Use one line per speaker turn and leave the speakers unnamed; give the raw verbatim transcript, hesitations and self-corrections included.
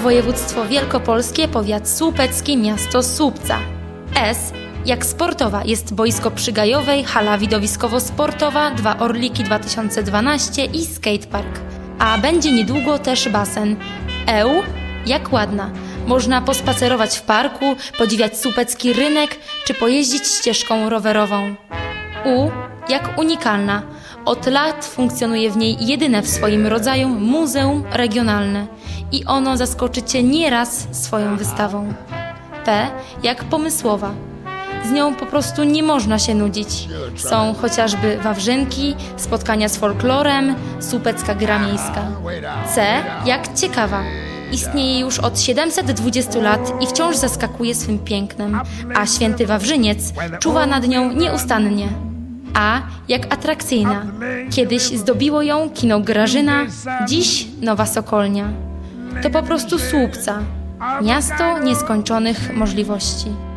województwo wielkopolskie, powiat słupecki, miasto Słupca. S jak sportowa jest boisko przy Gajowej, hala widowiskowo-sportowa, Dwa Orliki dwa tysiące dwanaście i skatepark. A będzie niedługo też basen. E jak ładna. Można pospacerować w parku, podziwiać słupecki rynek czy pojeździć ścieżką rowerową. U jak unikalna. Od lat funkcjonuje w niej jedyne w swoim rodzaju muzeum regionalne i ono zaskoczy Cię nieraz swoją wystawą. P jak pomysłowa. Z nią po prostu nie można się nudzić. Są chociażby wawrzynki, spotkania z folklorem, słupecka gra miejska. C jak ciekawa. Istnieje już od siedemset dwudziestu lat i wciąż zaskakuje swym pięknem, a święty Wawrzyniec czuwa nad nią nieustannie. A jak atrakcyjna. Kiedyś zdobiło ją kino Grażyna, dziś Nowa Sokolnia. To po prostu Słupca, miasto nieskończonych możliwości.